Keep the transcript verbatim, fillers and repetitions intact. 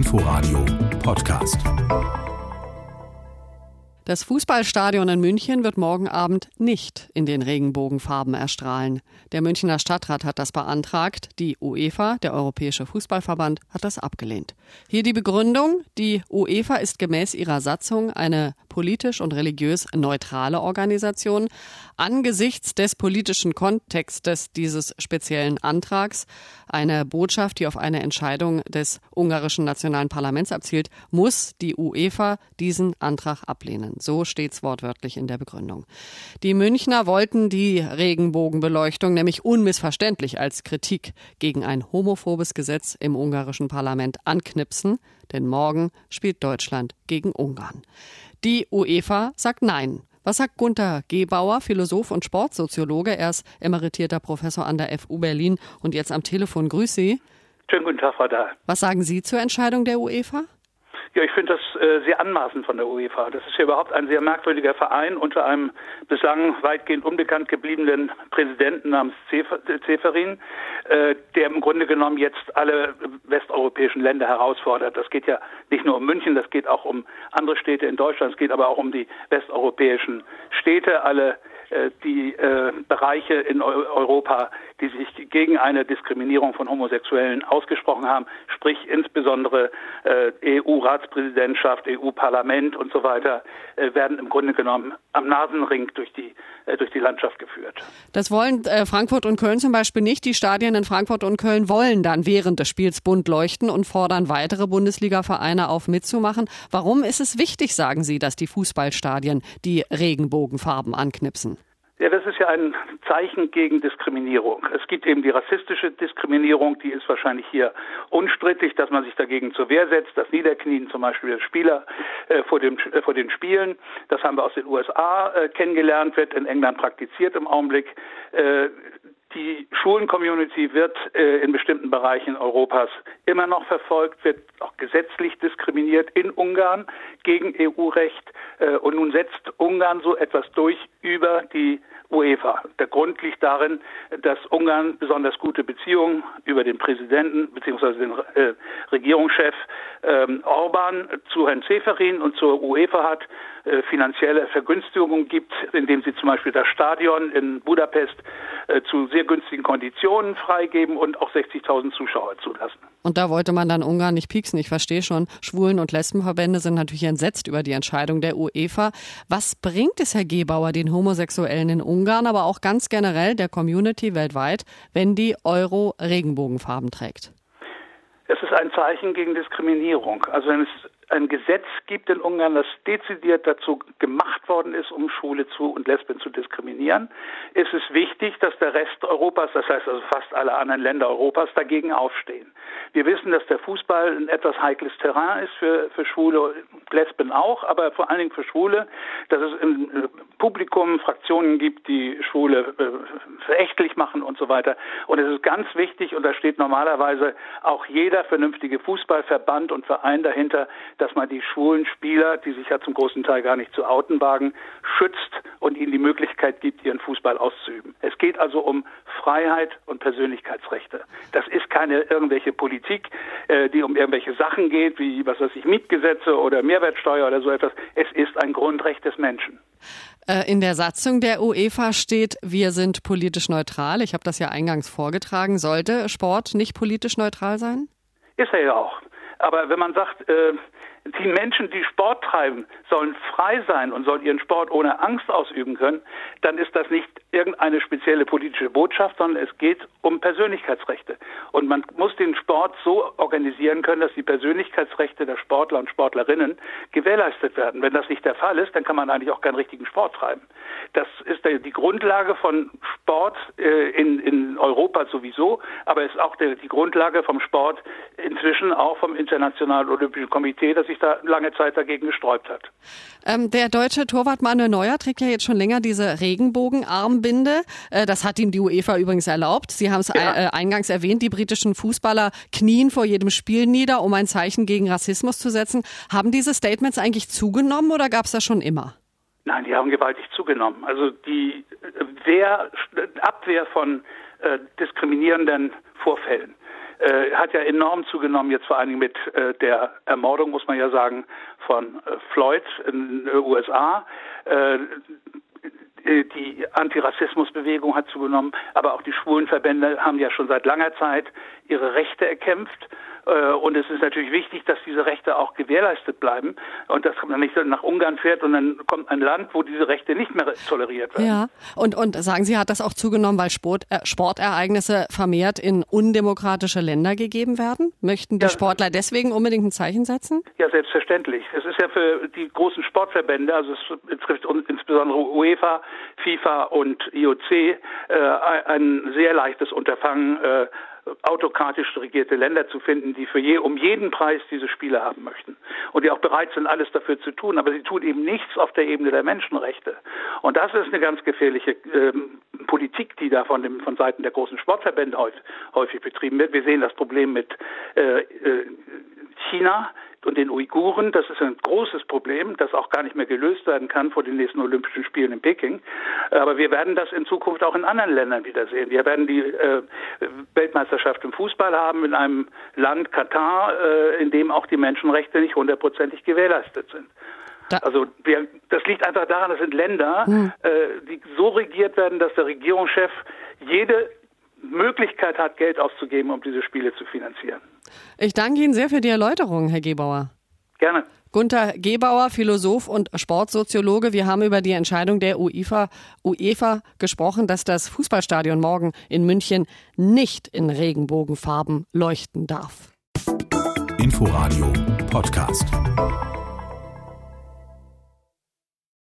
Inforadio Podcast. Das Fußballstadion in München wird morgen Abend nicht in den Regenbogenfarben erstrahlen. Der Münchner Stadtrat hat das beantragt. Die UEFA, der Europäische Fußballverband, hat das abgelehnt. Hier die Begründung: Die UEFA ist gemäß ihrer Satzung eine politisch und religiös neutrale Organisation. Angesichts des politischen Kontextes dieses speziellen Antrags, eine Botschaft, die auf eine Entscheidung des ungarischen Nationalen Parlaments abzielt, muss die UEFA diesen Antrag ablehnen. So steht's wortwörtlich in der Begründung. Die Münchner wollten die Regenbogenbeleuchtung nämlich unmissverständlich als Kritik gegen ein homophobes Gesetz im ungarischen Parlament anknipsen, denn morgen spielt Deutschland gegen Ungarn. Die UEFA sagt nein. Was sagt Gunter Gebauer, Philosoph und Sportsoziologe? Er ist emeritierter Professor an der F U Berlin und jetzt am Telefon. Grüß Sie. Schönen guten Tag, Frau Dahl. Was sagen Sie zur Entscheidung der UEFA? Ja, ich finde das äh, sehr anmaßend von der UEFA. Das ist ja überhaupt ein sehr merkwürdiger Verein unter einem bislang weitgehend unbekannt gebliebenen Präsidenten namens Ceferin, äh, der im Grunde genommen jetzt alle westeuropäischen Länder herausfordert. Das geht ja nicht nur um München, das geht auch um andere Städte in Deutschland, es geht aber auch um die westeuropäischen Städte, alle äh, die äh, Bereiche in Europa, die sich gegen eine Diskriminierung von Homosexuellen ausgesprochen haben, sprich insbesondere äh, E U-Ratspräsidentschaft, E U-Parlament und so weiter, äh, werden im Grunde genommen am Nasenring durch die äh, durch die Landschaft geführt. Das wollen äh, Frankfurt und Köln zum Beispiel nicht. Die Stadien in Frankfurt und Köln wollen dann während des Spiels bunt leuchten und fordern weitere Bundesliga-Vereine auf, mitzumachen. Warum ist es wichtig, sagen Sie, dass die Fußballstadien die Regenbogenfarben anknipsen? Ja, das ist ja ein Zeichen gegen Diskriminierung. Es gibt eben die rassistische Diskriminierung, die ist wahrscheinlich hier unstrittig, dass man sich dagegen zur Wehr setzt, das Niederknien zum Beispiel der Spieler äh, vor, dem, äh, vor den Spielen. Das haben wir aus den U S A äh, kennengelernt, wird in England praktiziert im Augenblick. Äh, Die Schulen-Community wird äh, in bestimmten Bereichen Europas immer noch verfolgt, wird auch gesetzlich diskriminiert in Ungarn gegen E U-Recht. Äh, und nun setzt Ungarn so etwas durch über die UEFA. Der Grund liegt darin, dass Ungarn besonders gute Beziehungen über den Präsidenten bzw. den äh, Regierungschef ähm, Orban zu Herrn Ceferin und zur UEFA hat, äh, finanzielle Vergünstigungen gibt, indem sie zum Beispiel das Stadion in Budapest äh, zu sehr günstigen Konditionen freigeben und auch sechzigtausend Zuschauer zulassen. Und da wollte man dann Ungarn nicht pieksen. Ich verstehe schon, Schwulen- und Lesbenverbände sind natürlich entsetzt über die Entscheidung der UEFA. Was bringt es, Herr Gebauer, den Homosexuellen in Ungarn, aber auch ganz generell der Community weltweit, wenn die Euro Regenbogenfarben trägt? Es ist ein Zeichen gegen Diskriminierung. Also wenn es ein Gesetz gibt in Ungarn, das dezidiert dazu gemacht worden ist, um Schwule zu und Lesben zu diskriminieren, ist es wichtig, dass der Rest Europas, das heißt also fast alle anderen Länder Europas, dagegen aufstehen. Wir wissen, dass der Fußball ein etwas heikles Terrain ist für, für Schwule und Lesben auch, aber vor allen Dingen für Schwule, dass es im Publikum Fraktionen gibt, die Schwule äh, verächtlich machen und so weiter. Und es ist ganz wichtig, und da steht normalerweise auch jeder vernünftige Fußballverband und Verein dahinter, dass man die schwulen Spieler, die sich ja zum großen Teil gar nicht zu outen wagen, schützt und ihnen die Möglichkeit gibt, ihren Fußball auszuüben. Es geht also um Freiheit und Persönlichkeitsrechte. Das ist keine irgendwelche Politik, äh, die um irgendwelche Sachen geht, wie, was weiß ich, Mietgesetze oder Mehrwertsteuer oder so etwas. Es ist ein Grundrecht des Menschen. In der Satzung der UEFA steht, wir sind politisch neutral. Ich habe das ja eingangs vorgetragen. Sollte Sport nicht politisch neutral sein? Ist er ja auch. Aber wenn man sagt, äh, die Menschen, die Sport treiben, sollen frei sein und sollen ihren Sport ohne Angst ausüben können, dann ist das nicht irgendeine spezielle politische Botschaft, sondern es geht um Persönlichkeitsrechte. Und man muss den Sport so organisieren können, dass die Persönlichkeitsrechte der Sportler und Sportlerinnen gewährleistet werden. Wenn das nicht der Fall ist, dann kann man eigentlich auch keinen richtigen Sport treiben. Das ist die Grundlage von Sport äh, in, in Europa sowieso, aber es ist auch die, die Grundlage vom Sport inzwischen auch vom Internationalen Olympischen Komitee, das sich da lange Zeit dagegen gesträubt hat. Ähm, der deutsche Torwart Manuel Neuer trägt ja jetzt schon länger diese Regenbogenarmbinde. Äh, das hat ihm die UEFA übrigens erlaubt. Sie haben es ja. äh, eingangs erwähnt, die britischen Fußballer knien vor jedem Spiel nieder, um ein Zeichen gegen Rassismus zu setzen. Haben diese Statements eigentlich zugenommen oder gab es das schon immer? Nein, die haben gewaltig zugenommen. Also die Wehr, Abwehr von äh, diskriminierenden Vorfällen äh, hat ja enorm zugenommen, jetzt vor allen Dingen mit äh, der Ermordung, muss man ja sagen, von äh, Floyd in den U S A. Äh, Die Antirassismusbewegung hat zugenommen, aber auch die Schwulenverbände haben ja schon seit langer Zeit ihre Rechte erkämpft. Und es ist natürlich wichtig, dass diese Rechte auch gewährleistet bleiben und dass man nicht nach Ungarn fährt und dann kommt ein Land, wo diese Rechte nicht mehr toleriert werden. Ja, und, und sagen Sie, hat das auch zugenommen, weil Sport, äh, Sportereignisse vermehrt in undemokratische Länder gegeben werden? Möchten die ja, Sportler deswegen unbedingt ein Zeichen setzen? Ja, selbstverständlich. Es ist ja für die großen Sportverbände, also es betrifft insbesondere UEFA, FIFA und I O C, äh, ein sehr leichtes Unterfangen, äh, autokratisch regierte Länder zu finden, die für je, um jeden Preis diese Spiele haben möchten und die auch bereit sind, alles dafür zu tun, aber sie tun eben nichts auf der Ebene der Menschenrechte. Und das ist eine ganz gefährliche ähm, Politik, die da von, dem, von Seiten der großen Sportverbände häufig, häufig betrieben wird. Wir sehen das Problem mit äh, China und den Uiguren. Das ist ein großes Problem, das auch gar nicht mehr gelöst werden kann vor den nächsten Olympischen Spielen in Peking. Aber wir werden das in Zukunft auch in anderen Ländern wiedersehen. Wir werden die äh, Weltmeisterschaft im Fußball haben in einem Land, Katar, äh, in dem auch die Menschenrechte nicht hundertprozentig gewährleistet sind. Da. Also wir, das liegt einfach daran, das sind Länder, hm. äh, die so regiert werden, dass der Regierungschef jede Möglichkeit hat, Geld auszugeben, um diese Spiele zu finanzieren. Ich danke Ihnen sehr für die Erläuterung, Herr Gebauer. Gerne. Gunter Gebauer, Philosoph und Sportsoziologe. Wir haben über die Entscheidung der UEFA, UEFA gesprochen, dass das Fußballstadion morgen in München nicht in Regenbogenfarben leuchten darf. Inforadio Podcast.